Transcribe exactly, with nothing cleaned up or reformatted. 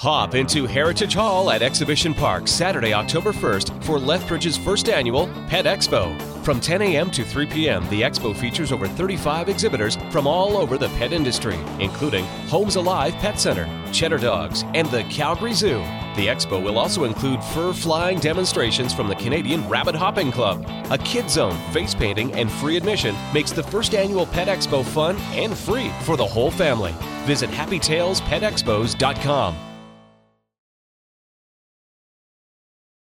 Hop into Heritage Hall at Exhibition Park Saturday, October first for Lethbridge's first annual Pet Expo. From ten a.m. to three p.m., the expo features over thirty-five exhibitors from all over the pet industry, including Homes Alive Pet Center, Cheddar Dogs, and the Calgary Zoo. The expo will also include fur-flying demonstrations from the Canadian Rabbit Hopping Club. A kid zone, face painting, and free admission makes the first annual Pet Expo fun and free for the whole family. Visit happy tails pet expos dot com.